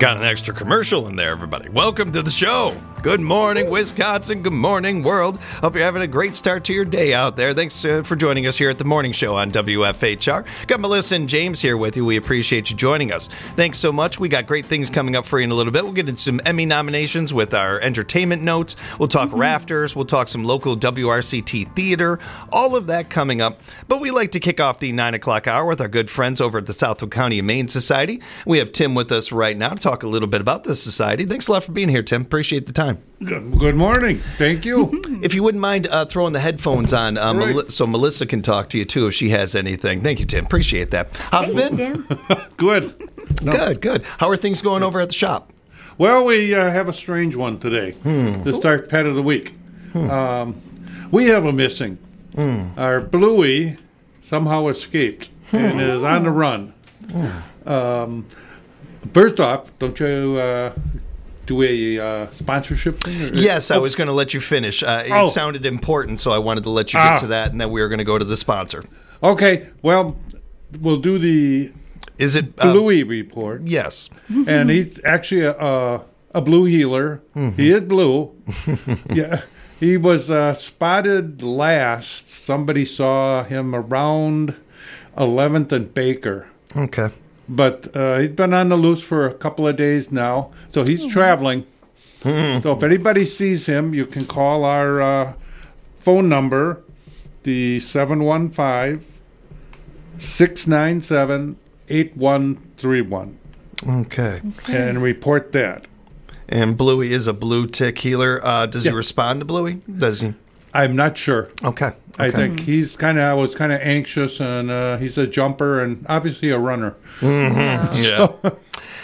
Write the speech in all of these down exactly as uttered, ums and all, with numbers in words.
Got an extra commercial in there, everybody. Welcome to the show. Good morning, Wisconsin. Good morning, world. Hope you're having a great start to your day out there. Thanks uh, for joining us here at the morning show on W F H R. Got Melissa and James here with you. We appreciate you joining us. Thanks so much. We got great things coming up for you in a little bit. We'll get into some Emmy nominations with our entertainment notes. We'll talk mm-hmm. rafters. We'll talk some local W R C T theater. All of that coming up. But we like to kick off the nine o'clock hour with our good friends over at the Southwood County Humane Society. We have Tim with us right now to talk a little bit about the society. Thanks a lot for being here, Tim. Appreciate the time. Good, good morning. Thank you. If you wouldn't mind uh, throwing the headphones on um, right. Mel- so Melissa can talk to you, too, if she has anything. Thank you, Tim. Appreciate that. How's it been? Tim. Good. No. Good, good. How are things going over at the shop? Well, we uh, have a strange one today hmm. to start Pet of the Week. Hmm. Um, we have a missing. Hmm. Our Bluey somehow escaped hmm. and is on the run. Hmm. Um, first off, don't you... Uh, do a uh, sponsorship thing? Or? Yes, oh. I was going to let you finish. Uh, it oh. sounded important, so I wanted to let you get ah. to that, and then we were going to go to the sponsor. Okay, well, we'll do the Is it Bluey uh, report. Yes. And he's actually a, a, a blue healer. Mm-hmm. He is blue. Yeah, he was uh, spotted last. Somebody saw him around eleventh and Baker. Okay. But uh, he's been on the loose for a couple of days now, so he's traveling. Mm-hmm. So if anybody sees him, you can call our uh, phone number, the seven one five, six nine seven, eight one three one. Okay. okay. And report that. And Bluey is a blue tick healer. Uh, does yeah. he respond to Bluey? Does he? I'm not sure. Okay. okay. I think he's kind of was kind of anxious, and uh, he's a jumper and obviously a runner. Mm-hmm. Yeah. So, uh,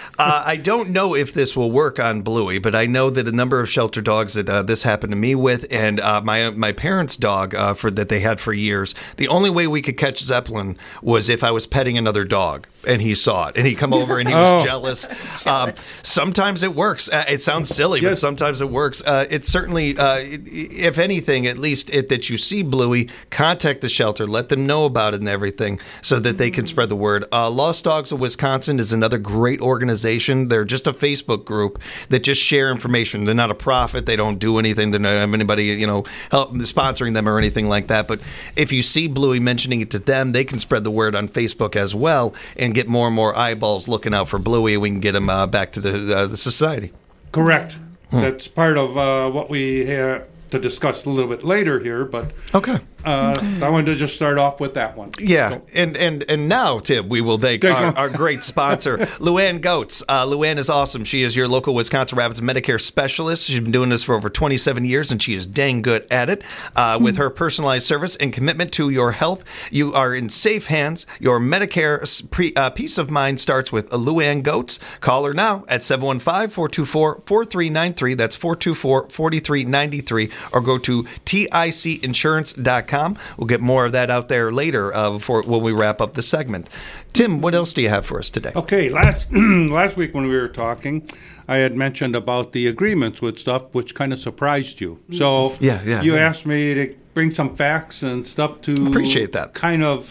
I don't know if this will work on Bluey, but I know that a number of shelter dogs that uh, this happened to me with, and uh, my my parents' dog uh, for that they had for years. The only way we could catch Zeppelin was if I was petting another dog, and he saw it, and he'd come over and he was oh. jealous. Um, sometimes it works. Uh, it sounds silly, yes. but sometimes it works. Uh, it's certainly, uh, if anything, at least it, that you see Bluey, contact the shelter, let them know about it and everything, so that they can spread the word. Uh, Lost Dogs of Wisconsin is another great organization. They're just a Facebook group that just share information. They're not a profit. They don't do anything. They don't have anybody, you know, help sponsoring them or anything like that. But if you see Bluey mentioning it to them, they can spread the word on Facebook as well and get more and more eyeballs looking out for Bluey, and we can get him uh, back to the uh, the society. Correct. Hmm. That's part of uh, what we have to discuss a little bit later here, but Okay. uh, I wanted to just start off with that one. Yeah, So- and, and and now, Tim, we will thank Thank our, you. our great sponsor, Luann Goetz. Uh, Luann is awesome. She is your local Wisconsin Rapids Medicare specialist. She's been doing this for over twenty-seven years, and she is dang good at it. Uh, with her personalized service and commitment to your health, you are in safe hands. Your Medicare pre, uh, peace of mind starts with Luann Goetz. Call her now at seven one five, four two four, four three nine three. That's four two four, four three nine three. Or go to T I C insurance dot com. We'll get more of that out there later uh, before when we wrap up the segment. Tim, what else do you have for us today? Okay, last last week when we were talking, I had mentioned about the agreements with stuff, which kind of surprised you. So Yeah, yeah, you yeah. asked me to bring some facts and stuff to Appreciate that. kind of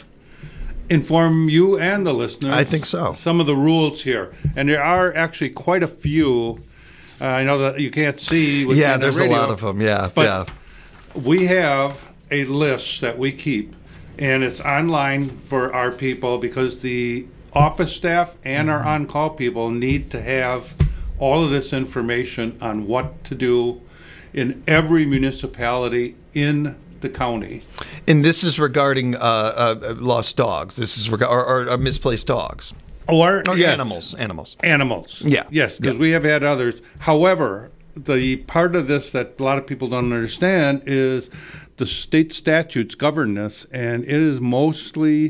inform you and the listeners. I think so. Some of the rules here, and there are actually quite a few. Uh, I know that you can't see. With Yeah, the there's radio, a lot of them. Yeah, but yeah. we have a list that we keep, and it's online for our people because the office staff and our on-call people need to have all of this information on what to do in every municipality in the county. And this is regarding uh, uh, lost dogs. This is reg- or, or, or misplaced dogs. Or, Or yes, animals. Animals. Animals. Yeah. Yes, because Yeah. we have had others. However, the part of this that a lot of people don't understand is the state statutes govern this, and it is mostly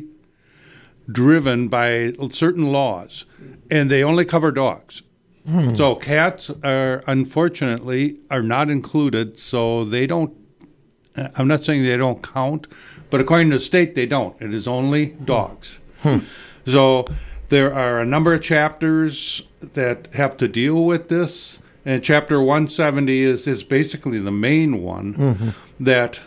driven by certain laws, and they only cover dogs. Hmm. So cats are, unfortunately, are not included, so they don't, I'm not saying they don't count, but according to the state, they don't. It is only dogs. Hmm. So there are a number of chapters that have to deal with this, and chapter one seventy is, is basically the main one, Mm-hmm. that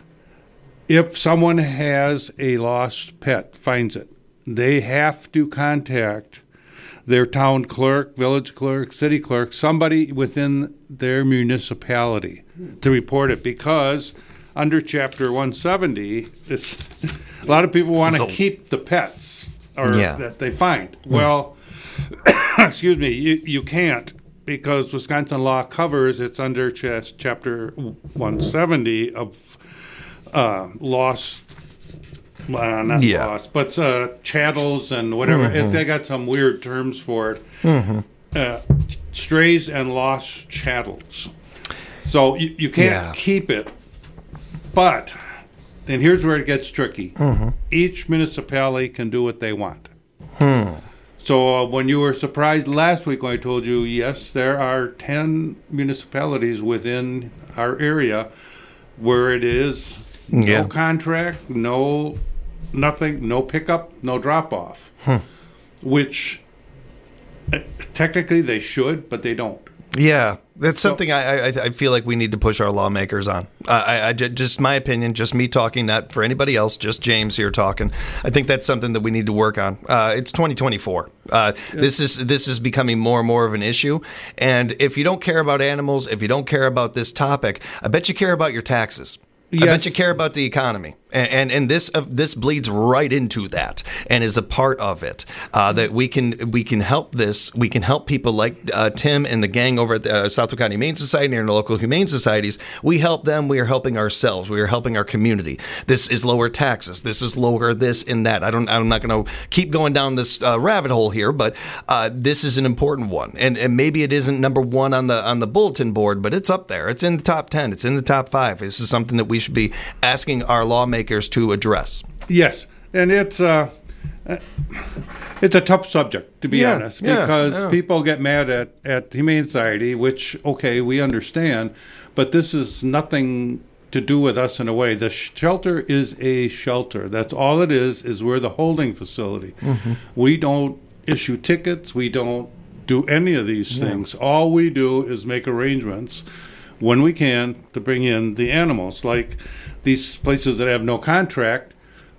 if someone has a lost pet, finds it, they have to contact their town clerk, village clerk, city clerk, somebody within their municipality to report it, because under Chapter one seventy, it's, a lot of people want to So- keep the pets or Yeah. that they find. Well, excuse me, you, you can't, because Wisconsin law covers, it's under ch- Chapter one seventy of uh, lost, uh, not Yeah. lost, but uh, chattels and whatever. It, they got some weird terms for it. Uh, strays and lost chattels. So you, you can't Yeah. keep it. But, and here's where it gets tricky. Each municipality can do what they want. So uh, when you were surprised last week when I told you, yes, there are ten municipalities within our area where it is Yeah. no contract, no nothing, no pickup, no drop off, which uh, technically they should, but they don't. Yeah, that's something I, I I feel like we need to push our lawmakers on. I, I, I ju- just my opinion, just me talking, not for anybody else, just James here talking. I think that's something that we need to work on. Uh, it's twenty twenty-four. Uh, this is this is becoming more and more of an issue. And if you don't care about animals, if you don't care about this topic, I bet you care about your taxes. I Yes. bet you care about the economy, and and, and this uh, this bleeds right into that, and is a part of it. Uh, that we can we can help this. We can help people like uh, Tim and the gang over at the uh, Southwick County Humane Society and the local humane societies. We help them. We are helping ourselves. We are helping our community. This is lower taxes. This is lower this and that. I don't. I'm not going to keep going down this uh, rabbit hole here, but uh, this is an important one, and and maybe it isn't number one on the on the bulletin board, but it's up there. It's in the top ten. It's in the top five. This is something that we should be asking our lawmakers to address. Yes, and it's uh, uh, it's a tough subject, to be Yeah, honest, yeah, because yeah. people get mad at at the Humane Society, which okay, we understand, but this is nothing to do with us in a way. The shelter is a shelter. That's all it is. Is we're the holding facility. Mm-hmm. We don't issue tickets. We don't do any of these things. All we do is make arrangements when we can to bring in the animals, like these places that have no contract.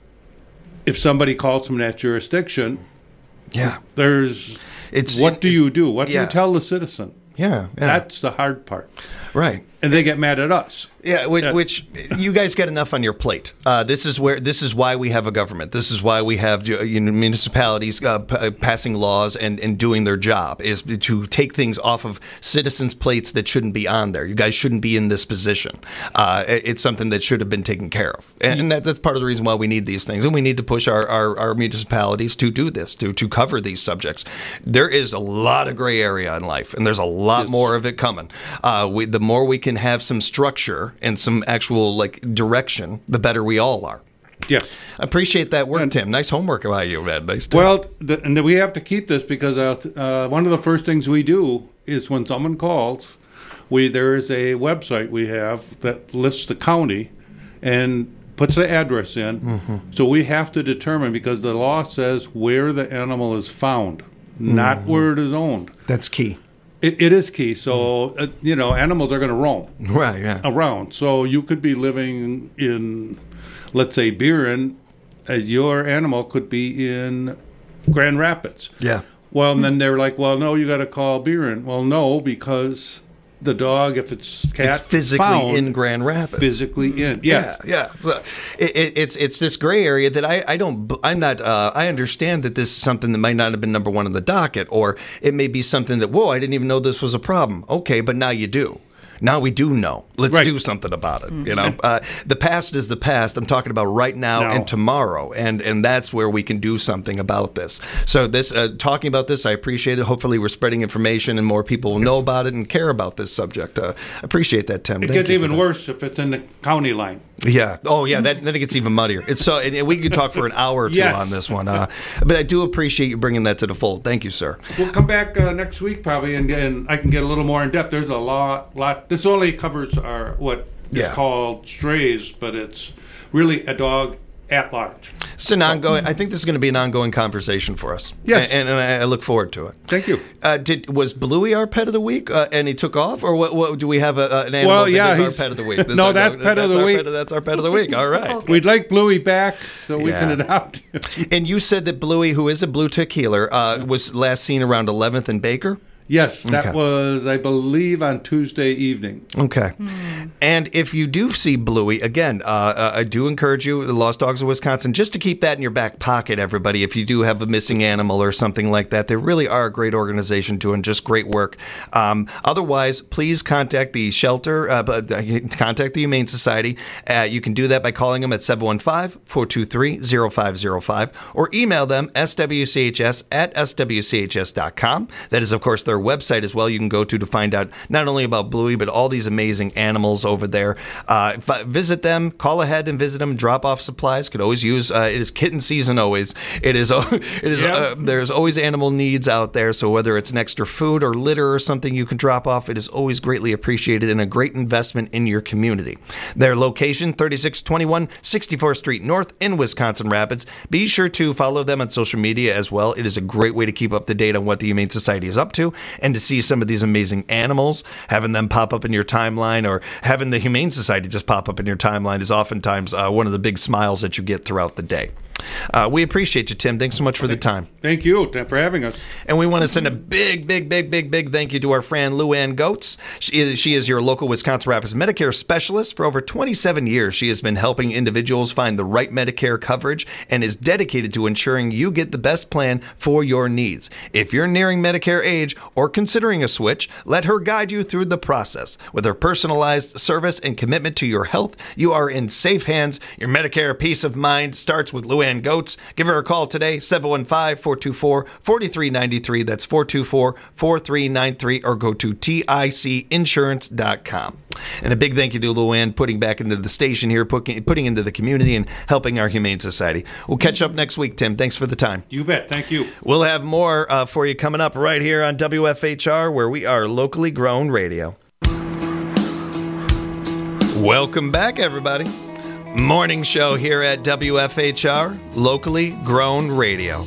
If somebody calls from that jurisdiction, Yeah, there's it's what do you do? What do yeah. you tell the citizen? Yeah, yeah. That's the hard part. right. And they get mad at us. Yeah, which, Yeah. which you guys get enough on your plate. Uh, this is where this is why we have a government. This is why we have you know, municipalities uh, p- uh, passing laws and, and doing their job, is to take things off of citizens' plates that shouldn't be on there. You guys shouldn't be in this position. Uh, it- it's something that should have been taken care of, and, and that, that's part of the reason why we need these things, and we need to push our, our, our municipalities to do this, to to cover these subjects. There is a lot of gray area in life, and there's a lot more of it coming. Uh, we, the more we can have some structure and some actual like direction, the better we all are. Yeah. I appreciate that work, And- Tim. Nice homework by you, man. Nice. To- Well, the, and we have to keep this because uh, uh, one of the first things we do is when someone calls, we there is a website we have that lists the county and puts the address in. Mm-hmm. So we have to determine, because the law says where the animal is found, not Mm-hmm. where it is owned. That's key. It, it is key. So, uh, you know, animals are going to roam Right. Yeah. around. So you could be living in, let's say, Buren. Uh, your animal could be in Grand Rapids. Yeah. Well, and then they're like, well, no, you got to call Buren. Well, no, because the dog, if it's cat It's physically found, in Grand Rapids. physically in. Yes. Yeah, yeah. So It, it, it's it's this gray area that I, I don't I'm not uh, I understand that this is something that might not have been number one on the docket, or it may be something that, whoa, I didn't even know this was a problem. Okay, but now you do. Now we do know. Let's Right. do something about it. You know, uh, the past is the past. I'm talking about right now Now. and tomorrow, and and that's where we can do something about this. So this uh, talking about this, I appreciate it. Hopefully, we're spreading information, and more people will know about it and care about this subject. Uh, I appreciate that, Tim. It Thank gets you for even that. worse if it's in the county line. Yeah. Oh, yeah. That, then it gets even muddier. It's so, and we could talk for an hour or two Yes. on this one. Uh, but I do appreciate you bringing that to the fold. Thank you, sir. We'll come back uh, next week probably, and, and I can get a little more in depth. There's a lot, lot. This only covers our what is Yeah. called strays, but it's really a dog at large. It's an ongoing. I think this is going to be an ongoing conversation for us. Yes. and, and I, I look forward to it. Thank you. Uh, did was Bluey our pet of the week, uh, and he took off, or what? What do we have a, uh, an animal Well, that yeah, is our he's- pet of the week? This No, our- that pet of that's the our week- pet of- that's our pet of the week. All right. We'd like Bluey back so we Yeah. can adopt him. And you said that Bluey, who is a blue tick healer, uh, was last seen around eleventh and Baker. Yes, that Okay. was, I believe, on Tuesday evening. Okay. And if you do see Bluey, again, uh, uh, I do encourage you, the Lost Dogs of Wisconsin, just to keep that in your back pocket, everybody. If you do have a missing animal or something like that, they really are a great organization doing just great work. Um, otherwise, please contact the shelter, uh, but, uh, contact the Humane Society. Uh, you can do that by calling them at seven one five, four two three, zero five zero five or email them s w c h s at s w c h s dot com. That is, of course, their website as well. You can go to to find out not only about Bluey, but all these amazing animals over there. Uh, f- visit them, call ahead and visit them, drop off supplies. Could always use, uh, it is kitten season always. It is, it is, Yep. uh, there's always animal needs out there. So whether it's an extra food or litter or something you can drop off, it is always greatly appreciated and a great investment in your community. Their location, thirty-six twenty-one sixty-fourth Street North in Wisconsin Rapids. Be sure to follow them on social media as well. It is a great way to keep up to date on what the Humane Society is up to and to see some of these amazing animals. Having them pop up in your timeline or having the Humane Society just pop up in your timeline is oftentimes uh, one of the big smiles that you get throughout the day. Uh, we appreciate you, Tim. Thanks so much for the time. Thank you for having us. And we want to send a big, big, big, big, big thank you to our friend Luann Goetz. She is, she is your local Wisconsin Rapids Medicare specialist. For over twenty-seven years, she has been helping individuals find the right Medicare coverage and is dedicated to ensuring you get the best plan for your needs. If you're nearing Medicare age or considering a switch, let her guide you through the process. With her personalized service and commitment to your health, you are in safe hands. Your Medicare peace of mind starts with Luann Goetz. Give her a call today, seven one five, four two four, four three nine three. That's four two four, four three nine three, or go to T I C insurance dot com. And a big thank you to Luann putting back into the station here, putting, putting into the community and helping our Humane Society. We'll catch up next week, Tim. Thanks for the time. You bet. Thank you. We'll have more uh, for you coming up right here on W F H R, where we are locally grown radio. Welcome back, everybody. Morning show here at W F H R, locally grown radio.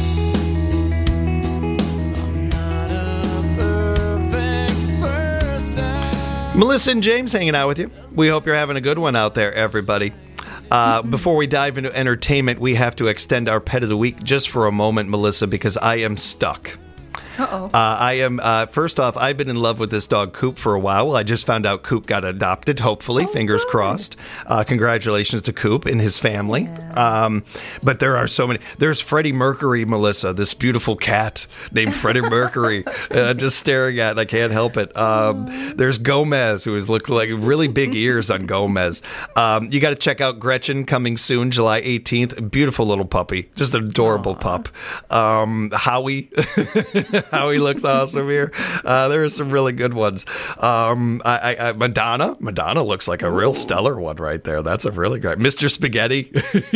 Melissa and James hanging out with you. We hope you're having a good one out there, everybody. Uh, before we dive into entertainment, we have to extend our pet of the week just for a moment, Melissa, because I am stuck. Uh-oh. Uh, I am, uh, first off, I've been in love with this dog, Coop, for a while. Well, I just found out Coop got adopted, hopefully. Oh, Fingers good. crossed. Uh, congratulations to Coop and his family. Yeah. Um, but there are so many. There's Freddie Mercury, Melissa, this beautiful cat named Freddie Mercury. uh, just staring at it. I can't help it. Um, there's Gomez, who has looked like really big ears on Gomez. Um, you got to check out Gretchen coming soon, July eighteenth. Beautiful little puppy. Just an adorable pup. Um, Howie. Howie looks awesome here. Uh, there are some really good ones. Um, I, I, I, Madonna. Madonna looks like a real stellar one right there. That's a really great. Mister Spaghetti. That's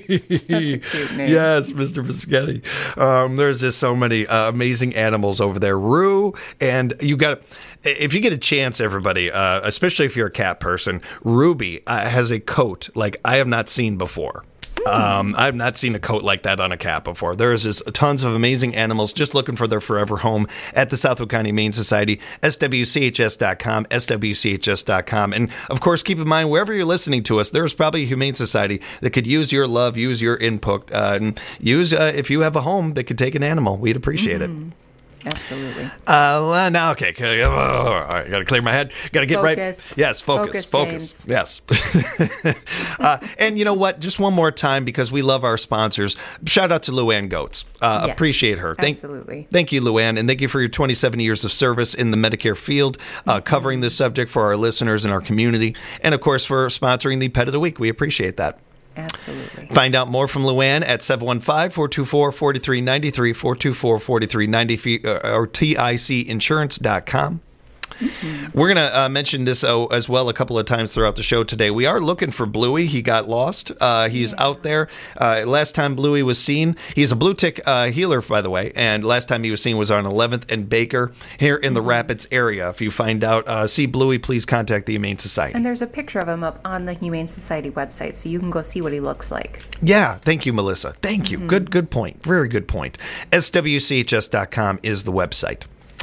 a cute name. Yes, Mister Spaghetti. Um, there's just so many uh, amazing animals over there. Rue, and you got. If you get a chance, everybody, uh, especially if you're a cat person, Ruby uh, has a coat like I have not seen before. Um, I've not seen a coat like that on a cat before. There's just tons of amazing animals just looking for their forever home at the Southwood County Humane Society, S W C H S dot com, S W C H S dot com. And, of course, keep in mind, wherever you're listening to us, there's probably a Humane Society that could use your love, use your input, uh, and use, uh, if you have a home that could take an animal, we'd appreciate Mm-hmm. it. Absolutely. Uh, now, okay. okay, oh, all right, got to clear my head. Got to get Focus. right. Yes, focus. Focus, Focus. Yes. uh, and you know what? Just one more time, because we love our sponsors. Shout out to Luann Goetz. Uh, Yes, appreciate her. Thank, absolutely. Thank you, Luann, and thank you for your twenty-seven years of service in the Medicare field, uh, covering this subject for our listeners and our community, and of course for sponsoring the Pet of the Week. We appreciate that. Absolutely. Find out more from Luann at seven one five, four two four, four three nine three, four two four, four three nine three, or T I C insurance dot com. Mm-hmm. We're going to uh, mention this uh, as well a couple of times throughout the show today. We are looking for Bluey. He got lost. Uh, he's yeah. out there. Uh, last time Bluey was seen, he's a blue tick uh, healer, by the way, and last time he was seen was on eleventh and Baker here in the mm-hmm. Rapids area. If you find out, uh, see Bluey, please contact the Humane Society. And there's a picture of him up on the Humane Society website, so you can go see what he looks like. Yeah, thank you, Melissa. Thank you. Mm-hmm. Good, good point. Very good point. S W C H S dot com is the website.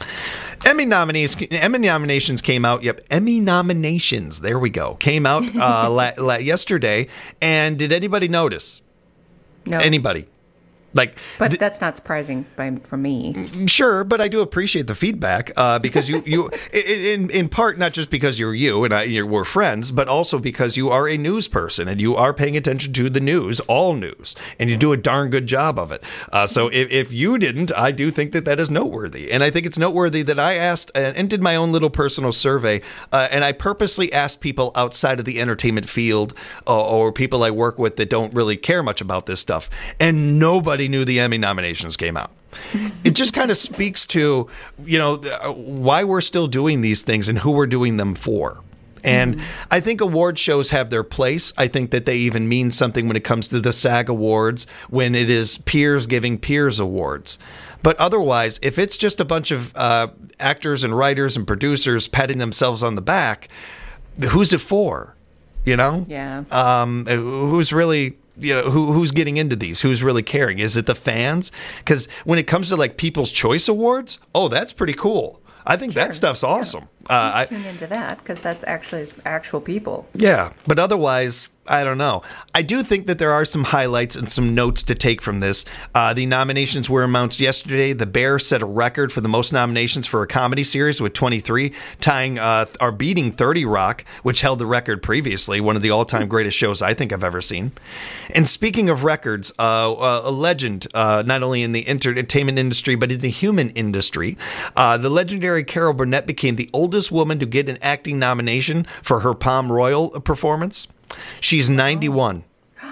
Emmy nominees, Emmy nominations came out. Yep, Emmy nominations. There we go. Came out uh, la, la, yesterday. And did anybody notice? No. Anybody? Like, but th- that's not surprising by, for me. Sure, but I do appreciate the feedback uh, because you, you in in part, not just because you're you and I you're, we're friends, but also because you are a news person and you are paying attention to the news, all news, and you do a darn good job of it. Uh, so if, if you didn't, I do think that that is noteworthy. And I think it's noteworthy that I asked and, and did my own little personal survey, uh, and I purposely asked people outside of the entertainment field uh, or people I work with that don't really care much about this stuff, and nobody knew the Emmy nominations came out. It just kind of speaks to, you know, why we're still doing these things and who we're doing them for. And mm-hmm. I think award shows have their place. I think that they even mean something when it comes to the SAG Awards, when it is peers giving peers awards. But otherwise, if it's just a bunch of uh, actors and writers and producers patting themselves on the back, who's it for? You know? Yeah. Um, who's really... You know, who who's getting into these? Who's really caring? Is it the fans? Because when it comes to like People's Choice Awards, oh, that's pretty cool. I think sure. that stuff's awesome. Yeah. Uh, I tune into that because that's actually actual people. Yeah, but otherwise, I don't know. I do think that there are some highlights and some notes to take from this. Uh, the nominations were announced yesterday. The Bear set a record for the most nominations for a comedy series with twenty-three, tying uh, or beating thirty Rock, which held the record previously, one of the all-time greatest shows I think I've ever seen. And speaking of records, uh, a legend, uh, not only in the entertainment industry, but in the human industry, uh, the legendary Carol Burnett became the oldest woman to get an acting nomination for her Palm Royal performance. She's ninety-one.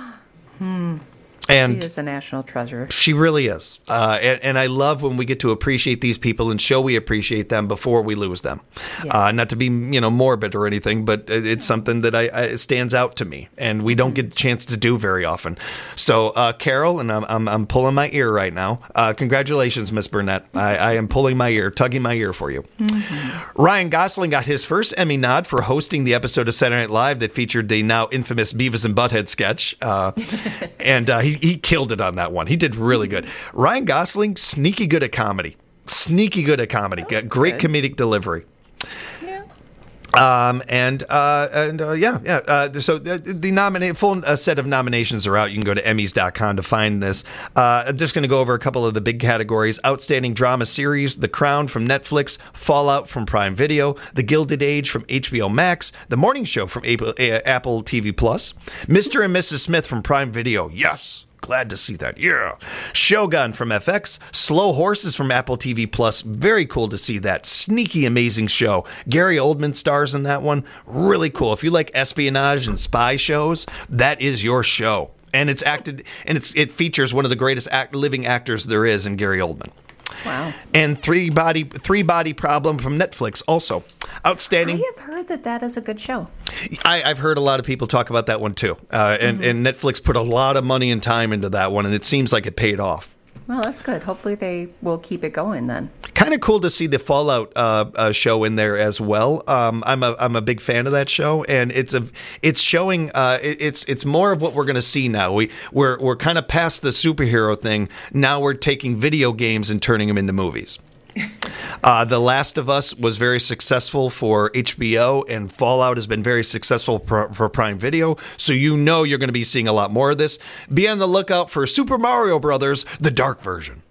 hmm. And she is a national treasure. She really is. Uh, and, and I love when we get to appreciate these people and show we appreciate them before we lose them. Yeah. Uh, not to be, you know, morbid or anything, but it's something that I, I it stands out to me, and we don't get a chance to do very often. So, uh, Carol, and I'm, I'm I'm pulling my ear right now. Uh, congratulations, Miss Burnett. I, I am pulling my ear, tugging my ear for you. Mm-hmm. Ryan Gosling got his first Emmy nod for hosting the episode of Saturday Night Live that featured the now infamous Beavis and Butthead sketch, uh, and uh, he. He killed it on that one. He did really good. Ryan Gosling, sneaky good at comedy. Sneaky good at comedy. Oh, Great good. comedic delivery. Yeah. Um, and uh, and uh, yeah, yeah. Uh, so the, the nominate full uh, set of nominations are out. You can go to Emmys dot com to find this. Uh, I'm just going to go over a couple of the big categories: Outstanding Drama Series, The Crown from Netflix, Fallout from Prime Video, The Gilded Age from H B O Max, The Morning Show from Apple, uh, Apple T V Plus, Mister and Missus Smith from Prime Video. Yes. Glad to see that. Yeah. Shogun from F X. Slow Horses from Apple T V Plus. Very cool to see that. Sneaky, amazing show. Gary Oldman stars in that one. Really cool. If you like espionage and spy shows, that is your show. And it's acted, and it's it features one of the greatest act, living actors there is in Gary Oldman. Wow. And Three Body Three Body Problem from Netflix also. Outstanding. I have heard that that is a good show. I, I've heard a lot of people talk about that one too. Uh, and, mm-hmm. and Netflix put a lot of money and time into that one, and it seems like it paid off. Well, that's good. Hopefully they will keep it going then. Kind of cool to see the Fallout uh, uh, show in there as well. Um, I'm a I'm a big fan of that show, and it's a it's showing uh, it, it's it's more of what we're going to see now. We we're we're kind of past the superhero thing. Now we're taking video games and turning them into movies. Uh, The Last of Us was very successful for H B O, and Fallout has been very successful for, for Prime Video. So you know you're going to be seeing a lot more of this. Be on the lookout for Super Mario Brothers, the dark version.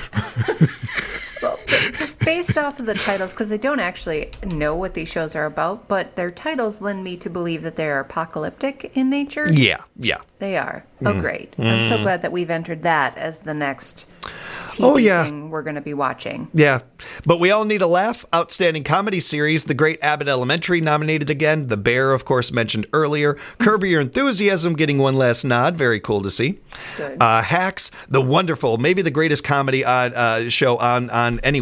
Well, just based off of the titles, because I don't actually know what these shows are about, but their titles lend me to believe that they're apocalyptic in nature. Yeah, yeah. They are. Oh, mm. great. Mm. I'm so glad that we've entered that as the next T V oh, yeah. thing we're going to be watching. Yeah. But we all need a laugh. Outstanding comedy series, The Great Abbott Elementary nominated again. The Bear, of course, mentioned earlier. Curb Your Enthusiasm getting one last nod. Very cool to see. Good. Uh, Hacks, the wonderful, maybe the greatest comedy on, uh, show on, on anywhere.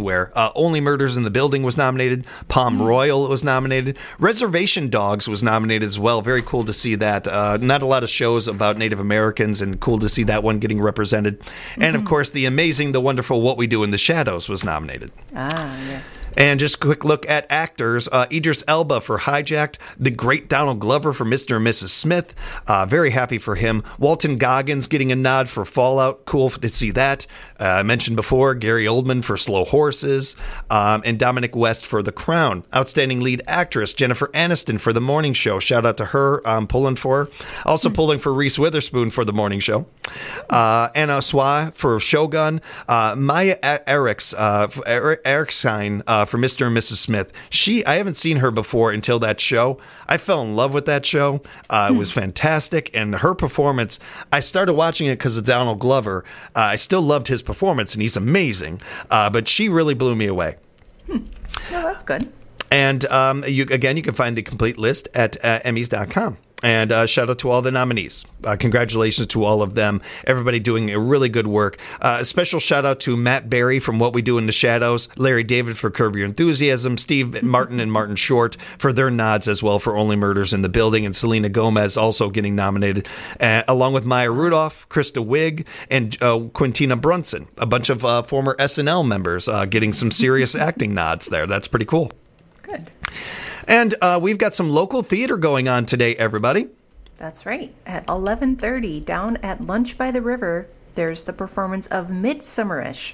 elsewhere. Uh, Only Murders in the Building was nominated. Palm Royal was nominated. Reservation Dogs was nominated as well. Very cool to see that. Uh, not a lot of shows about Native Americans, and cool to see that one getting represented. Mm-hmm. And, of course, the amazing, the wonderful What We Do in the Shadows was nominated. Ah, yes. And just a quick look at actors. Uh, Idris Elba for Hijacked. The great Donald Glover for Mister and Missus Smith. Uh, very happy for him. Walton Goggins getting a nod for Fallout. Cool to see that. Uh, I mentioned before Gary Oldman for Slow Horses. Um, and Dominic West for The Crown. Outstanding lead actress Jennifer Aniston for The Morning Show. Shout out to her. I'm pulling for her. Also pulling for Reese Witherspoon for The Morning Show. Uh, Anna Swa for Shogun. Uh, Maya Eriks, uh, Erikstein uh, for Mister and Missus Smith. She, I haven't seen her before until that show. I fell in love with that show. Uh, it was fantastic, and her performance. I started watching it because of Donald Glover. Uh, I still loved his performance, and he's amazing. Uh, but she really blew me away. Hmm. Well, that's good. And um, you, again, you can find the complete list at uh, Emmys dot com. And uh, shout out to all the nominees. Uh, congratulations to all of them. Everybody doing a really good work. Uh, a special shout out to Matt Berry from What We Do in the Shadows, Larry David for Curb Your Enthusiasm, Steve Martin and Martin Short for their nods as well for Only Murders in the Building, and Selena Gomez also getting nominated, uh, along with Maya Rudolph, Krista Wiig, and uh, Quintina Brunson, a bunch of uh, former S N L members uh, getting some serious acting nods there. That's pretty cool. Good. And uh, we've got some local theater going on today, everybody. That's right. At eleven thirty, down at Lunch by the River, there's the performance of Midsummerish.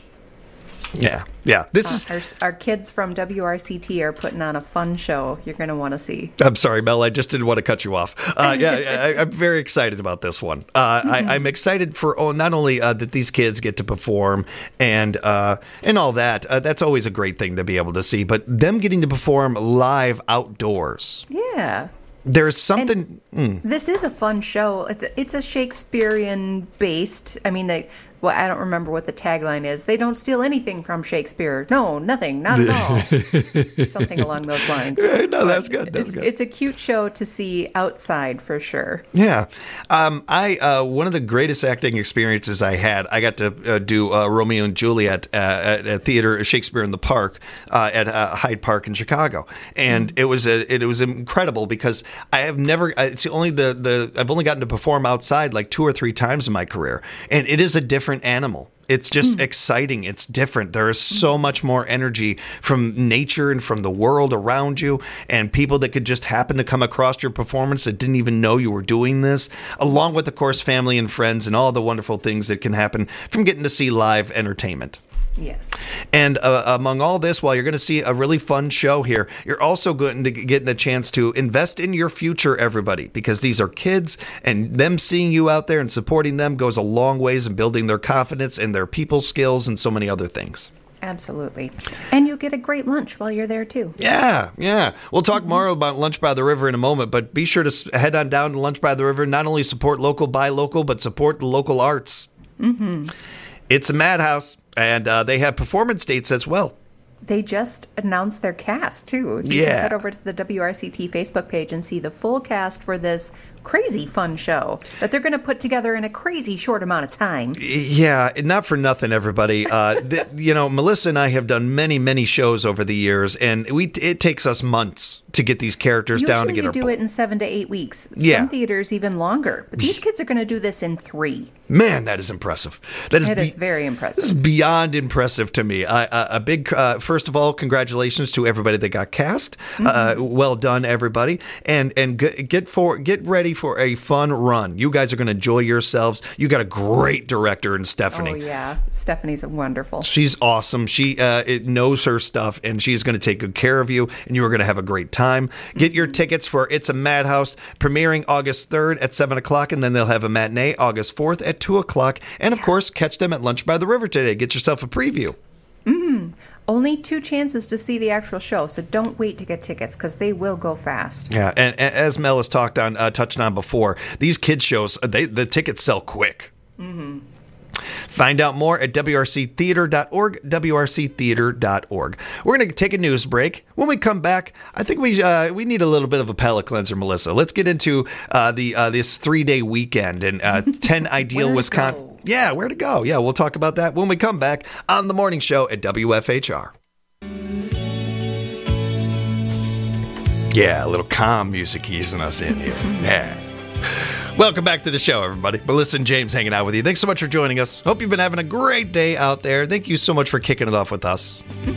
Yeah, yeah. This uh, is our, our kids from W R C T are putting on a fun show you're going to want to see. I'm sorry, Mel. I just didn't want to cut you off. Uh, yeah, I, I'm very excited about this one. Uh, mm-hmm. I, I'm excited for oh, not only uh, that these kids get to perform and uh, and all that. Uh, that's always a great thing to be able to see. But them getting to perform live outdoors. Yeah. There's something. Mm. This is a fun show. It's a, it's a Shakespearean based. I mean, they. Well, I don't remember what the tagline is. They don't steal anything from Shakespeare. No, nothing, not at all. Something along those lines. No, but that's good. That's it's, good. It's a cute show to see outside for sure. Yeah, um, I uh, one of the greatest acting experiences I had. I got to uh, do uh, Romeo and Juliet uh, at a theater, Shakespeare in the Park, uh, at uh, Hyde Park in Chicago, and mm-hmm. it was a, it was incredible because I have never. It's only the the I've only gotten to perform outside like two or three times in my career, and it is a different animal. It's just mm. exciting. It's different. There is so much more energy from nature and from the world around you, and people that could just happen to come across your performance that didn't even know you were doing this, along with, of course, family and friends and all the wonderful things that can happen from getting to see live entertainment. Yes. And uh, among all this, while you're going to see a really fun show here, you're also going to get a chance to invest in your future, everybody, because these are kids, and them seeing you out there and supporting them goes a long ways in building their confidence and their people skills and so many other things. Absolutely. And you'll get a great lunch while you're there, too. Yeah, yeah. We'll talk more about Lunch by the River in a moment, but be sure to head on down to Lunch by the River. Not only support local, buy local, but support the local arts. Mm-hmm. It's a madhouse, and uh, they have performance dates as well. They just announced their cast, too. You yeah. can head over to the W R C T Facebook page and see the full cast for this crazy fun show that they're going to put together in a crazy short amount of time. Yeah, not for nothing, everybody. Uh, th- you know, Melissa and I have done many, many shows over the years, and we it takes us months to get these characters Usually down to get you our... do it in seven to eight weeks. Yeah. Some theaters even longer. But these kids are going to do this in three. Man, that is impressive. That is, it be- is very impressive. This is beyond impressive to me. I, uh, a big, uh, first of all, congratulations to everybody that got cast. Mm-hmm. Uh, well done, everybody, and and g- get for get ready for a fun run. You guys are going to enjoy yourselves. You got a great director in Stephanie. Oh yeah, Stephanie's wonderful. She's awesome. She uh, it knows her stuff, and she's going to take good care of you, and you are going to have a great time. Get your tickets for It's a Madhouse, premiering August third at seven o'clock, and then they'll have a matinee August fourth at two o'clock. And, of course, catch them at Lunch by the River today. Get yourself a preview. Mm-hmm. Only two chances to see the actual show, so don't wait to get tickets, because they will go fast. Yeah, and, and as Mel has talked on, uh, touched on before, these kids shows, they the tickets sell quick. Mm-hmm. Find out more at W R C theater dot org, W R C theater dot org. We're going to take a news break. When we come back, I think we uh, we need a little bit of a palate cleanser, Melissa. Let's get into uh, the uh, this three-day weekend and uh, ten ideal Wisconsin. Yeah, where to go? Yeah, we'll talk about that when we come back on The Morning Show at W F H R. Yeah, a little calm music easing us in here. Yeah. Welcome back to the show, everybody. Melissa and James hanging out with you. Thanks so much for joining us. Hope you've been having a great day out there. Thank you so much for kicking it off with us.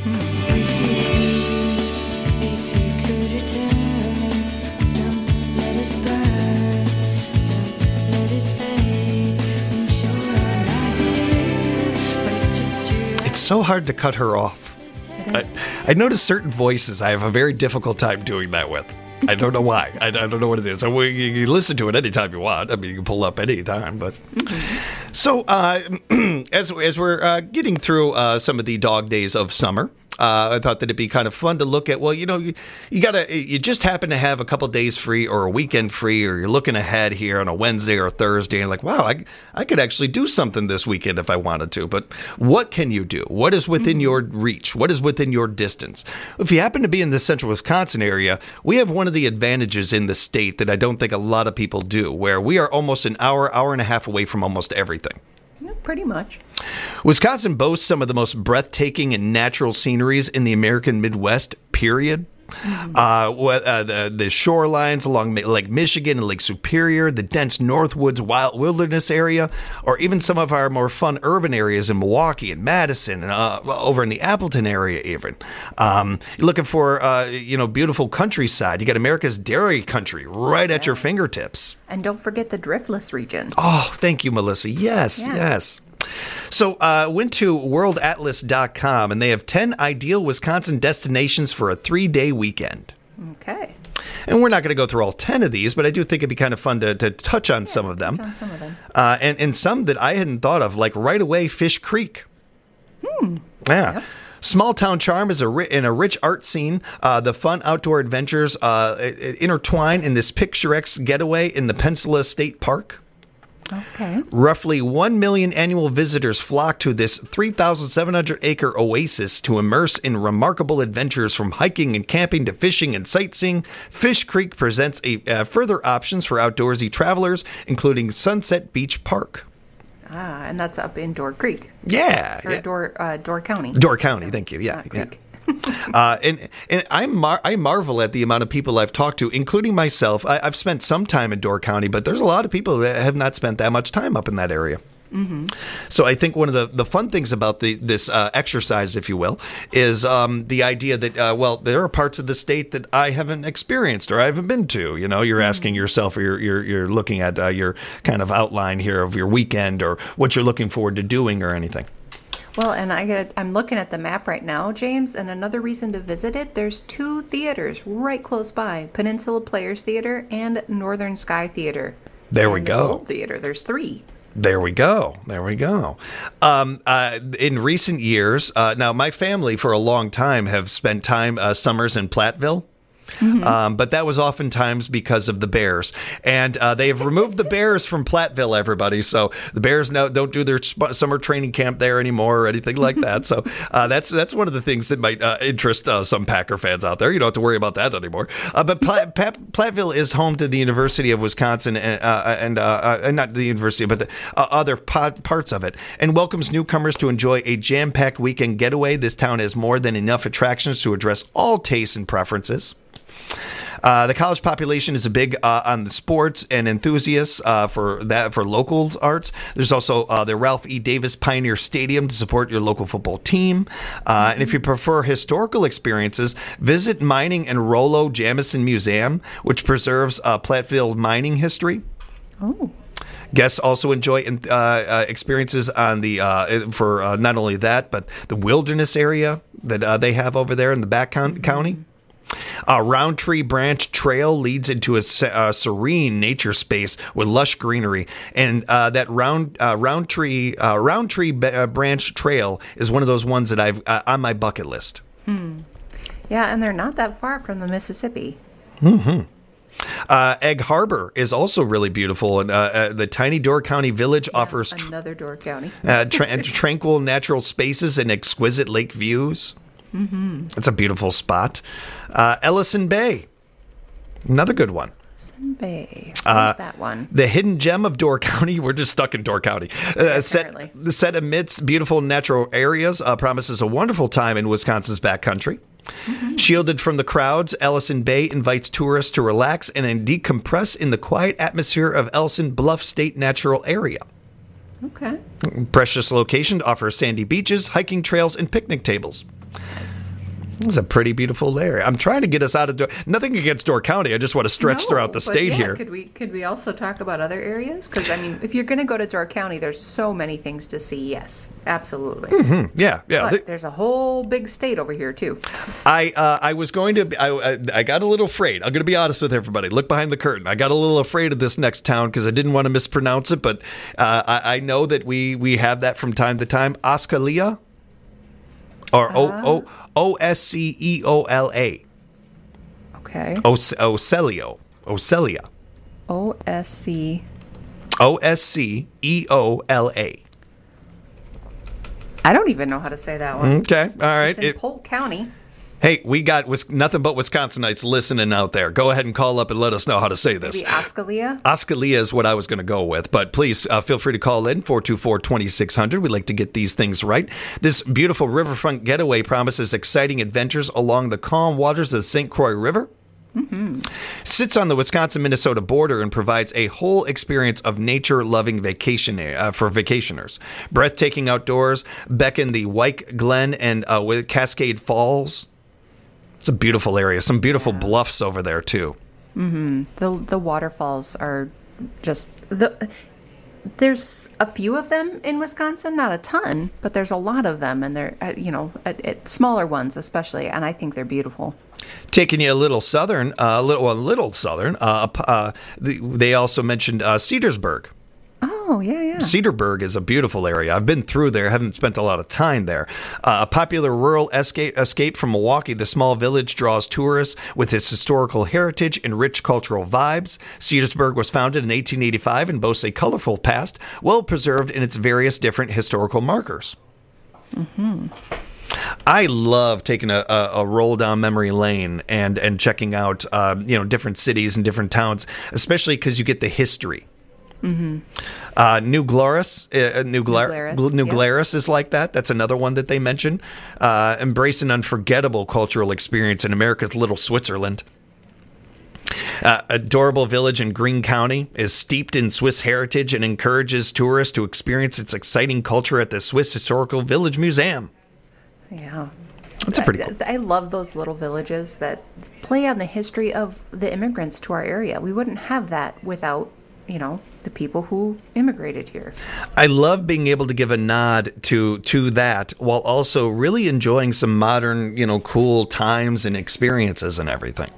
It's so hard to cut her off. I, I notice certain voices I have a very difficult time doing that with. I don't know why. I, I don't know what it is. So we, you, you listen to it anytime you want. I mean, you can pull up any time. But mm-hmm. so uh, as as we're uh, getting through uh, some of the dog days of summer, uh, I thought that it'd be kind of fun to look at. Well, you know, you, you gotta you just happen to have a couple days free or a weekend free, or you're looking ahead here on a Wednesday or a Thursday, and you're like, wow, I I could actually do something this weekend if I wanted to. But what can you do? What is within mm-hmm. your reach? What is within your distance? If you happen to be in the central Wisconsin area, we have one of the advantages in the state that I don't think a lot of people do, where we are almost an hour, hour and a half away from almost everything. Yeah, pretty much. Wisconsin boasts some of the most breathtaking and natural sceneries in the American Midwest, period. Mm-hmm. Uh, uh, the, the shorelines along Lake Michigan and Lake Superior, the dense Northwoods wild wilderness area, or even some of our more fun urban areas in Milwaukee and Madison, and uh, over in the Appleton area even. Um, you're looking for, uh, you know, beautiful countryside. You got America's dairy country right at your fingertips. And don't forget the driftless region. Oh, thank you, Melissa. Yes, yeah. yes. So I uh, went to world atlas dot com, and they have ten ideal Wisconsin destinations for a three-day weekend. Okay. And we're not going to go through all ten of these, but I do think it'd be kind of fun to, to touch on yeah, some of them. Touch on some of them. Uh, and, and some that I hadn't thought of, like right away, Fish Creek. Hmm. Yeah. Yep. Small town charm is a ri- in a rich art scene. Uh, the fun outdoor adventures uh, intertwine in this picturesque getaway in the Peninsula State Park. Okay. Roughly one million annual visitors flock to this three thousand seven hundred acre oasis to immerse in remarkable adventures from hiking and camping to fishing and sightseeing. Fish Creek presents a uh, further options for outdoorsy travelers, including Sunset Beach Park. Ah, and that's up in Door Creek. Yeah. Or yeah. Door, uh, Door County. Door County, thank you. Yeah. Not Creek. uh, and and I mar- I marvel at the amount of people I've talked to, including myself. I, I've spent some time in Door County, but there's a lot of people that have not spent that much time up in that area. Mm-hmm. So I think one of the, the fun things about the this uh, exercise, if you will, is um, the idea that, uh, well, there are parts of the state that I haven't experienced or I haven't been to. You know, you're asking mm-hmm. yourself, or you're, you're, you're looking at uh, your kind of outline here of your weekend or what you're looking forward to doing or anything. Well, and I get, I'm looking at the map right now, James, and another reason to visit it, there's two theaters right close by, Peninsula Players Theater and Northern Sky Theater. There and we the go. Gold Theater, there's three. There we go. There we go. Um, uh, in recent years, uh, now my family for a long time have spent time uh, summers in Platteville. Mm-hmm. Um, but that was oftentimes because of the Bears. And uh, they have removed the Bears from Platteville, everybody. So the Bears now don't do their sp- summer training camp there anymore or anything like that. So uh, that's that's one of the things that might uh, interest uh, some Packer fans out there. You don't have to worry about that anymore. Uh, but Pla- pa- Platteville is home to the University of Wisconsin and, uh, and uh, uh, not the university, but the uh, other po- parts of it, and welcomes newcomers to enjoy a jam-packed weekend getaway. This town has more than enough attractions to address all tastes and preferences. Uh, the college population is a big uh, on the sports and enthusiasts uh, for that for local arts. There's also uh, the Ralph E. Davis Pioneer Stadium to support your local football team. Uh, and if you prefer historical experiences, visit Mining and Rollo Jamison Museum, which preserves uh, Platteville mining history. Oh. Guests also enjoy uh, uh, experiences on the uh, for uh, not only that, but the wilderness area that uh, they have over there in the back con- county. Uh, Roundtree Branch Trail leads into a uh, serene nature space with lush greenery, and uh, that round uh, Roundtree uh, Roundtree B- uh, Branch Trail is one of those ones that I've uh, on my bucket list. Hmm. Yeah, and they're not that far from the Mississippi. Mm-hmm. Uh, Egg Harbor is also really beautiful, and uh, uh, the tiny Door County village yeah, offers tr- another Door County uh, tra- tranquil natural spaces and exquisite lake views. Mm-hmm. It's a beautiful spot. Uh, Ellison Bay, another good one. Ellison Bay. Where's Uh, that one? The hidden gem of Door County. We're just stuck in Door County. Uh, set, set amidst beautiful natural areas, uh, promises a wonderful time in Wisconsin's backcountry. Mm-hmm. Shielded from the crowds, Ellison Bay invites tourists to relax and decompress in the quiet atmosphere of Ellison Bluff State Natural Area. Okay. Precious location offers sandy beaches, hiking trails, and picnic tables. It's a pretty beautiful area. I'm trying to get us out of Door. Nothing against Door County. I just want to stretch No, throughout the but state yeah, here. Could we could we also talk about other areas? Because I mean, if you're going to go to Door County, there's so many things to see. Yes, absolutely. Mm-hmm. Yeah, yeah. But there's a whole big state over here too. I uh, I was going to. I, I I got a little afraid. I'm going to be honest with everybody. Look behind the curtain. I got a little afraid of this next town because I didn't want to mispronounce it. But uh, I, I know that we we have that from time to time. Osceola, or Uh, O O O S C E O L A. Okay. Os- Ocelio. Ocelia. O S C. O S C E O L A. I don't even know how to say that one. Okay. All right. It's in It- Polk County. hey, we got was nothing but Wisconsinites listening out there. Go ahead and call up and let us know how to say this. Maybe Osceola. Osceola is what I was going to go with, but please uh, feel free to call in four two four, two six zero zero. We'd like to get these things right. This beautiful riverfront getaway promises exciting adventures along the calm waters of the Saint Croix River. Mm-hmm. Sits on the Wisconsin-Minnesota border and provides a whole experience of nature-loving vacation uh, for vacationers. Breathtaking outdoors beckon the Wyke Glen and uh, with Cascade Falls. It's a beautiful area. Some beautiful Yeah. bluffs over there too. Mm-hmm. The the waterfalls are just the. There's a few of them in Wisconsin, not a ton, but there's a lot of them, and they're uh, you know at, at smaller ones especially, and I think they're beautiful. Taking you a little southern, a uh, little, well, a little southern. Uh, uh, the, they also mentioned uh, Cedarsburg. Oh yeah, yeah. Cedarburg is a beautiful area. I've been through there. Haven't spent a lot of time there. Uh, a popular rural escape, escape from Milwaukee, the small village draws tourists with its historical heritage and rich cultural vibes. Cedarsburg was founded in eighteen eighty-five and boasts a colorful past, well preserved in its various different historical markers. Mm-hmm. I love taking a, a, a roll down memory lane and and checking out uh, you know different cities and different towns, especially because you get the history. Mm-hmm. Uh, New Glarus, uh, New, Glar- New Glarus, Gl- New yep. Glarus is like that. That's another one that they mention. Uh, embrace an unforgettable cultural experience in America's little Switzerland. Uh, adorable village in Greene County is steeped in Swiss heritage and encourages tourists to experience its exciting culture at the Swiss Historical Village Museum. Yeah. That's a pretty cool. I, I love those little villages that play on the history of the immigrants to our area. We wouldn't have that without, you know, the people who immigrated here. I love being able to give a nod to to that while also really enjoying some modern, you know, cool times and experiences and everything.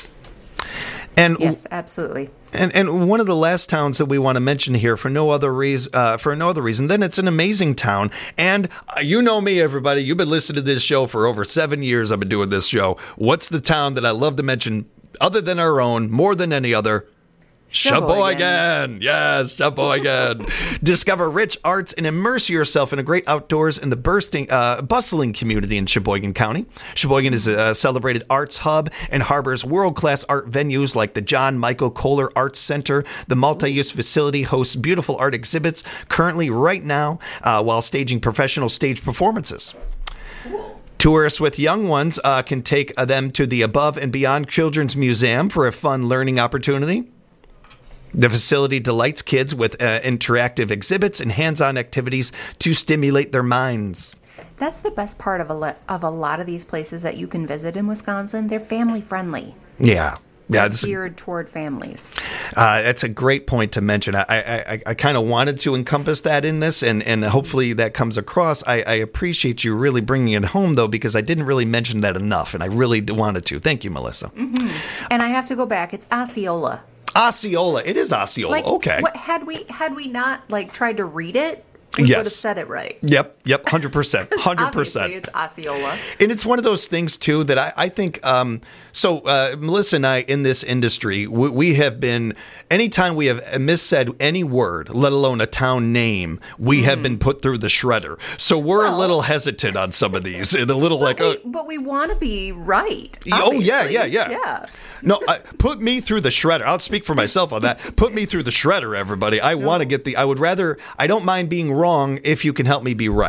And Yes, absolutely. And and one of the last towns that we want to mention here for no other reason, uh, for no other reason, then it's an amazing town. And uh, you know me, everybody. You've been listening to this show for over seven years. I've been doing this show. What's the town that I love to mention, other than our own, more than any other? Sheboygan. Yes, Sheboygan. Discover rich arts and immerse yourself in a great outdoors in the bursting, uh, bustling community in Sheboygan County. Sheboygan is a celebrated arts hub and harbors world-class art venues like the John Michael Kohler Arts Center. The multi-use facility hosts beautiful art exhibits currently right now uh, while staging professional stage performances. Tourists with young ones uh, can take uh, them to the Above and Beyond Children's Museum for a fun learning opportunity. The facility delights kids with uh, interactive exhibits and hands-on activities to stimulate their minds. That's the best part of a, le- of a lot of these places that you can visit in Wisconsin. They're family friendly. Yeah. Yeah, They're that's, geared toward families. uh, that's a great point to mention. I I, I, I kind of wanted to encompass that in this, and, and hopefully that comes across. I, I appreciate you really bringing it home, though, because I didn't really mention that enough, and I really wanted to. Thank you, Melissa. Mm-hmm. And I have to go back. It's Osceola. Osceola. It is Osceola. Like, Okay. What, had we had we not like tried to read it, we Yes. would have said it right. Yep. Yep. one hundred percent. one hundred percent. Obviously, it's Osceola. And it's one of those things, too, that I, I think, um, so uh, Melissa and I in this industry, we, we have been, anytime we have missaid any word, let alone a town name, we mm. have been put through the shredder. So we're Well, a little hesitant on some of these and a little like, we, uh, but we want to be right. oh, yeah, obviously. yeah, yeah. Yeah. No, I, put me through the shredder. I'll speak for myself on that. Put me through the shredder, everybody. I no. want to get the, I would rather, I don't mind being wrong if you can help me be right.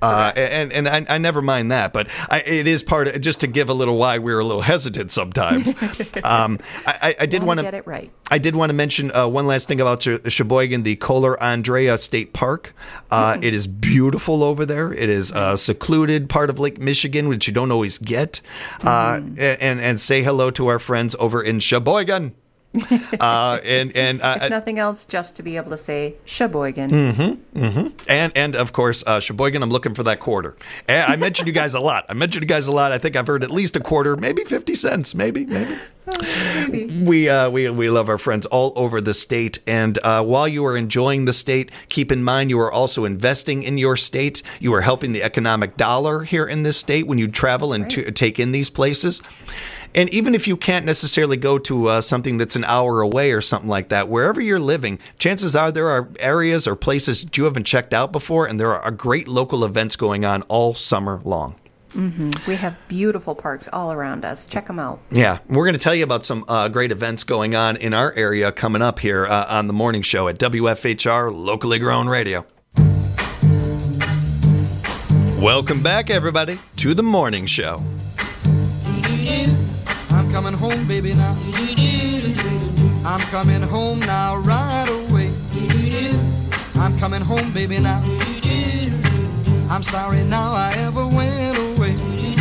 Uh, and and I, I never mind that, but I, it is part of, just to give a little why we were a little hesitant sometimes. um, I, I did want to get it right. I did want to mention uh, one last thing about Sheboygan, the Kohler Andrea State Park. Uh, mm. It is beautiful over there. It is a secluded part of Lake Michigan, which you don't always get. Mm. Uh, and and say hello to our friends over in Sheboygan. uh, and and uh, if nothing else, just to be able to say Sheboygan. Mm-hmm, mm-hmm. And and of course, uh, Sheboygan. I'm looking for that quarter. And I mentioned you guys a lot. I mentioned you guys a lot. I think I've heard at least a quarter, maybe fifty cents, maybe, maybe. Oh, maybe. We uh, we we love our friends all over the state. And uh, while you are enjoying the state, keep in mind you are also investing in your state. You are helping the economic dollar here in this state when you travel and right. to, take in these places. And even if you can't necessarily go to uh, something that's an hour away or something like that, wherever you're living, chances are there are areas or places that you haven't checked out before, and there are great local events going on all summer long. Mm-hmm. We have beautiful parks all around us. Check them out. Yeah, we're going to tell you about some uh, great events going on in our area coming up here uh, on the morning show at W F H R, locally grown radio. Welcome back, everybody, to the morning show. I'm coming home, baby, now. I'm coming home now, right away. I'm coming home, baby, now. I'm sorry now I ever went away.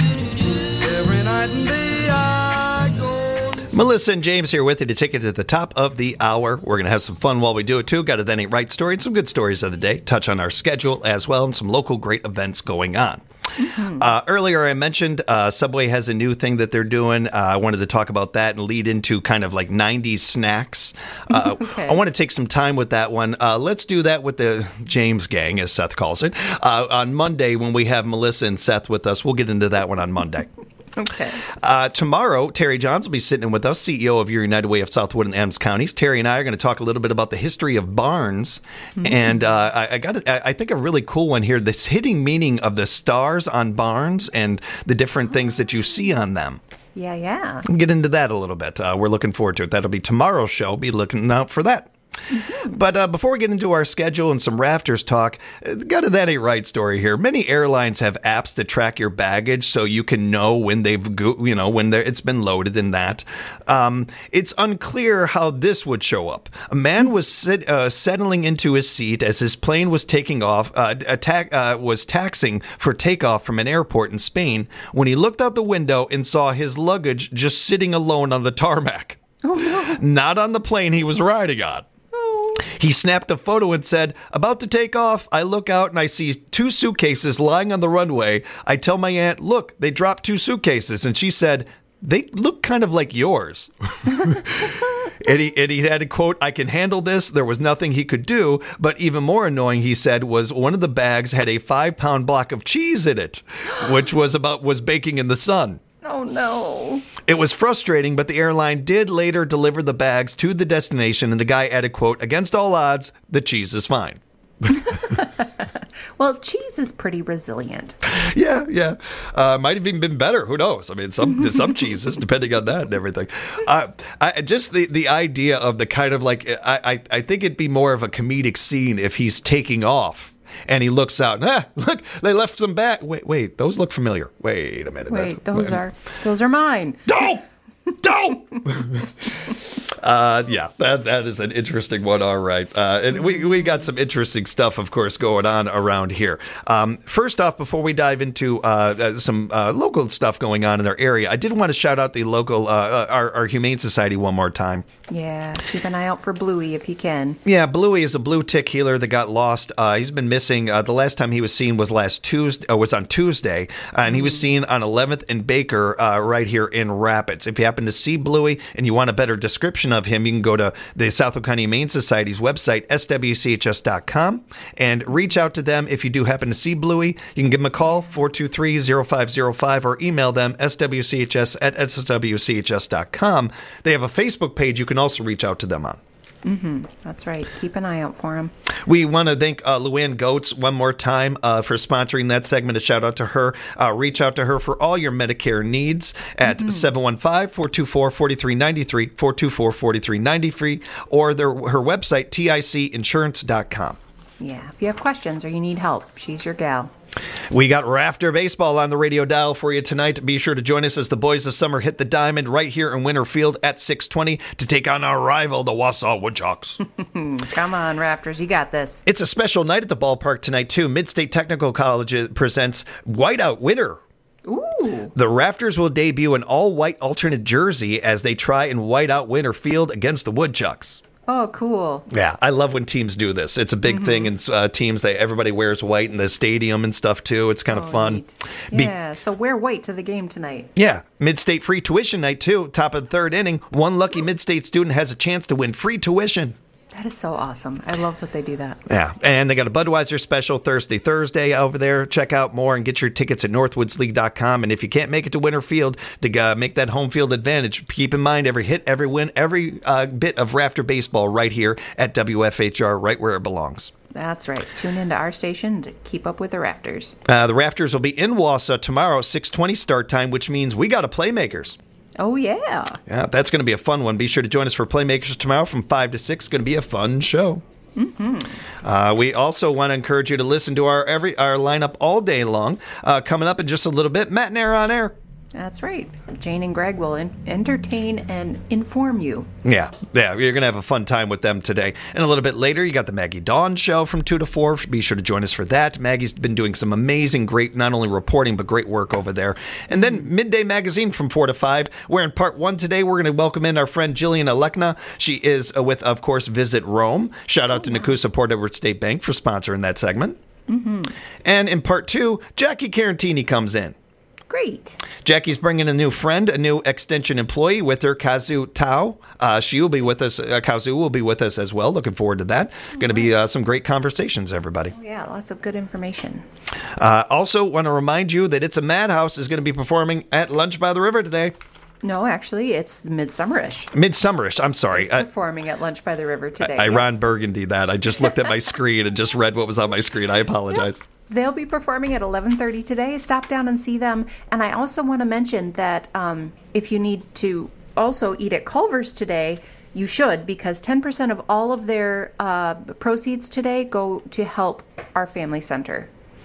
Every night and day I go. Melissa and James here with you to take it to the top of the hour. We're going to have some fun while we do it, too. Got a That Ain't Right story and some good stories of the day. Touch on our schedule as well and some local great events going on. Mm-hmm. Uh, earlier, I mentioned uh, Subway has a new thing that they're doing. Uh, I wanted to talk about that and lead into kind of like nineties snacks. Uh, okay. I want to take some time with that one. Uh, let's do that with the James gang, as Seth calls it. Uh, on Monday, when we have Melissa and Seth with us, we'll get into that one on Monday. Okay. Uh, tomorrow, Terry Johns will be sitting with us, C E O of your United Way of Southwood and Adams Counties. Terry and I are going to talk a little bit about the history of barns, mm-hmm. and uh, I, I got, a, I think, a really cool one here: this hidden meaning of the stars on barns and the different things that you see on them. Yeah, yeah. We'll get into that a little bit. Uh, we're looking forward to it. That'll be tomorrow's show. Be looking out for that. Mm-hmm. But uh, before we get into our schedule and some Rafters talk, got a That Ain't Right story here. Many airlines have apps that track your baggage so you can know when they've, go- you know, when it's been loaded and that. Um, it's unclear how this would show up. A man was sit- uh, settling into his seat as his plane was taking off, uh, attack, uh, was taxiing for takeoff from an airport in Spain when he looked out the window and saw his luggage just sitting alone on the tarmac. Oh, no. Not on the plane he was riding on. He snapped a photo and said, "About to take off, I look out and I see two suitcases lying on the runway. I tell my aunt, look, they dropped two suitcases." And she said, "They look kind of like yours." and, he, and he had a quote, "I can handle this." There was nothing he could do. But even more annoying, he said, was one of the bags had a five pound block of cheese in it, which was about was baking in the sun. Oh, no. It was frustrating, but the airline did later deliver the bags to the destination, and the guy added, quote, "Against all odds, the cheese is fine." Well, cheese is pretty resilient. Yeah, yeah. Uh, might have even been better. Who knows? I mean, some some cheeses, depending on that and everything. Uh, I, just the, the idea of the kind of like, I, I, I think it'd be more of a comedic scene if he's taking off. And he looks out, ah, look, they left some back. Wait, wait, those look familiar. Wait a minute. Wait, those are those are mine. Don't! Don't! uh, yeah, that that is an interesting one, all right. Uh, and we, we got some interesting stuff, of course, going on around here. Um, first off, before we dive into uh, some uh, local stuff going on in our area, I did want to shout out the local, uh, our, our Humane Society one more time. Yeah, keep an eye out for Bluey if you can. Yeah, Bluey is a blue tick healer that got lost. Uh, he's been missing. Uh, the last time he was seen was last Tuesday, uh, was on Tuesday, uh, and he was seen on eleventh and Baker uh, right here in Rapids. If you happen to see Bluey and you want a better description of him, you can go to the Southwood County Humane Society's website, S W C H S dot com, and reach out to them if you do happen to see Bluey. You can give them a call, four two three, zero five zero five, or email them, S W C H S at S W C H S dot com. They have a Facebook page you can also reach out to them on. Mm-hmm. That's right. Keep an eye out for him. We want to thank uh, Luann Goetz one more time uh, for sponsoring that segment. A shout out to her. Uh, reach out to her for all your Medicare needs at mm-hmm. seven one five, four two four, four three nine three, four two four, four three nine three, or their, her website, T I C insurance dot com. Yeah, if you have questions or you need help, she's your gal. We got Rafter Baseball on the radio dial for you tonight. Be sure to join us as the boys of summer hit the diamond right here in Winter Field at six twenty to take on our rival, the Wausau Woodchucks. Come on, Raptors, you got this. It's a special night at the ballpark tonight, too. Midstate Technical College presents Whiteout Winter. Ooh. The Rafters will debut an all-white alternate jersey as they try and white out Winter Field against the Woodchucks. Oh, cool. Yeah, I love when teams do this. It's a big mm-hmm. thing in uh, teams. That everybody wears white in the stadium and stuff, too. It's kind of oh, fun. Neat. Yeah, Be- so wear white to the game tonight. Yeah, Midstate free tuition night, too. Top of the third inning, one lucky Midstate student has a chance to win free tuition. That is so awesome. I love that they do that. Yeah, and they got a Budweiser special Thursday, Thursday over there. Check out more and get your tickets at northwoods league dot com. And if you can't make it to Winter Field to uh, make that home field advantage, keep in mind every hit, every win, every uh, bit of Rafter Baseball right here at W F H R, right where it belongs. That's right. Tune into our station to keep up with the Rafters. Uh, the Rafters will be in Wausau tomorrow, six twenty start time, which means we got a Playmakers. Oh, yeah. Yeah, that's going to be a fun one. Be sure to join us for Playmakers tomorrow from five to six. It's going to be a fun show. Mm-hmm. Uh, we also want to encourage you to listen to our every our lineup all day long. Uh, coming up in just a little bit, Matt and Air on Air. That's right. Jane and Greg will en- entertain and inform you. Yeah, yeah, you're going to have a fun time with them today. And a little bit later, you got the Maggie Dawn Show from two to four. Be sure to join us for that. Maggie's been doing some amazing, great, not only reporting, but great work over there. And then Midday Magazine from four to five, where in part one today, we're going to welcome in our friend Jillian Alekna. She is uh, with, of course, Visit Rome. Shout out to Nakusa Port Edward State Bank for sponsoring that segment. Mm-hmm. And in part two, Jackie Carantini comes in. Great. Jackie's bringing a new friend, a new extension employee with her, Kazu Tao. Uh, she will be with us. Uh, Kazu will be with us as well. Looking forward to that. Going to be uh, some great conversations, everybody. Oh, yeah, lots of good information. Uh, also, want to remind you that It's a Madhouse is going to be performing at Lunch by the River today. No, actually, it's Midsummerish. Midsummerish. I'm sorry. It's performing at Lunch by the River today. I, I yes. Ron Burgundy that. I just looked at my screen and just read what was on my screen. I apologize. Yep. They'll be performing at eleven thirty today. Stop down and see them. And I also want to mention that um, if you need to also eat at Culver's today, you should, because ten percent of all of their uh, proceeds today go to help our family center.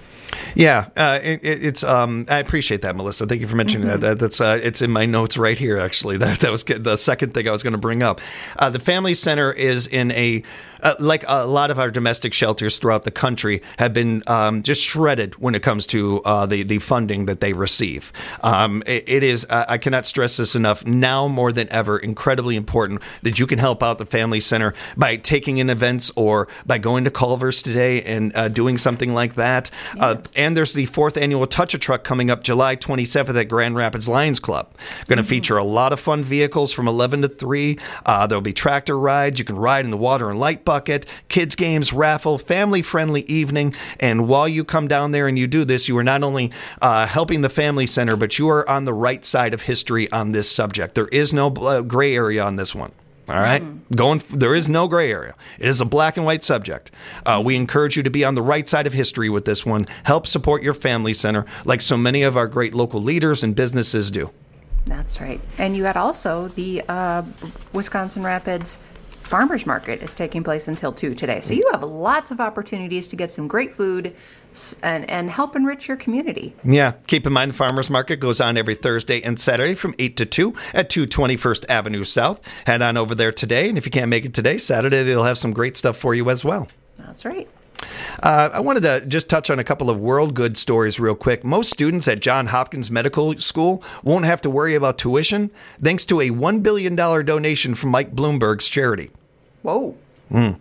Yeah, uh, it, it's. Um, I appreciate that, Melissa. Thank you for mentioning mm-hmm. that. that. That's. Uh, it's in my notes right here. Actually, that that was the second thing I was going to bring up. Uh, the Family Center is in a. Uh, like a lot of our domestic shelters throughout the country have been um, just shredded when it comes to uh, the, the funding that they receive. Um, it, it is, uh, I cannot stress this enough, now more than ever, incredibly important that you can help out the Family Center by taking in events or by going to Culver's today and uh, doing something like that. Yeah. Uh, and there's the fourth annual Touch-A-Truck coming up July twenty-seventh at Grand Rapids Lions Club. Going to mm-hmm. feature a lot of fun vehicles from eleven to three. Uh, there'll be tractor rides. You can ride in the water and light bucket, kids games, raffle, family-friendly evening. And while you come down there and you do this, you are not only uh, helping the Family Center, but you are on the right side of history on this subject. There is no uh, gray area on this one. All right, mm-hmm. going. There is no gray area. It is a black and white subject. Uh, we encourage you to be on the right side of history with this one. Help support your Family Center, like so many of our great local leaders and businesses do. That's right. And you had also the uh, Wisconsin Rapids Farmers Market is taking place until two today. So you have lots of opportunities to get some great food and, and help enrich your community. Yeah. Keep in mind, the Farmers Market goes on every Thursday and Saturday from eight to two at two twenty-first Avenue South. Head on over there today. And if you can't make it today, Saturday, they'll have some great stuff for you as well. That's right. Uh, I wanted to just touch on a couple of world good stories real quick. Most students at Johns Hopkins Medical School won't have to worry about tuition thanks to a one billion dollars donation from Mike Bloomberg's charity. Whoa. Mm.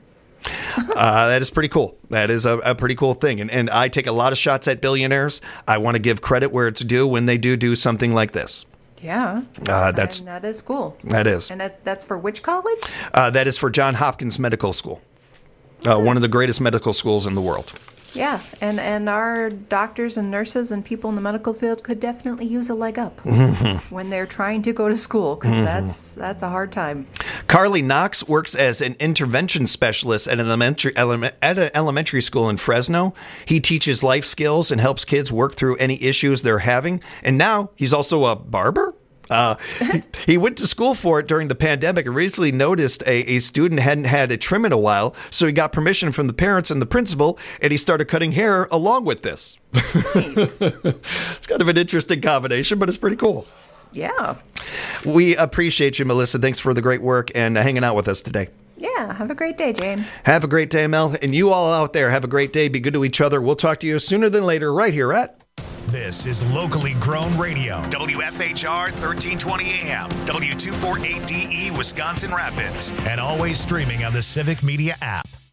uh, that is pretty cool. That is a, a pretty cool thing. And, and I take a lot of shots at billionaires. I want to give credit where it's due when they do do something like this. Yeah. Uh, that's and that is cool. That is. And that, that's for which college? Uh, that is for Johns Hopkins Medical School. Uh, one of the greatest medical schools in the world. Yeah, and, and our doctors and nurses and people in the medical field could definitely use a leg up mm-hmm. when they're trying to go to school, because mm-hmm. that's that's a hard time. Carly Knox works as an intervention specialist at an elementary element, at an elementary school in Fresno. He teaches life skills and helps kids work through any issues they're having. And now he's also a barber. Uh, he, he went to school for it during the pandemic and recently noticed a, a student hadn't had a trim in a while, so he got permission from the parents and the principal, and he started cutting hair along with this. Nice. It's kind of an interesting combination, but it's pretty cool. Yeah. We appreciate you, Melissa. Thanks for the great work and uh, hanging out with us today. Yeah. Have a great day, James. Have a great day, Mel. And you all out there, have a great day. Be good to each other. We'll talk to you sooner than later right here at... This is Locally Grown Radio, W F H R thirteen twenty A M, W two forty-eight D E, Wisconsin Rapids, and always streaming on the Civic Media app.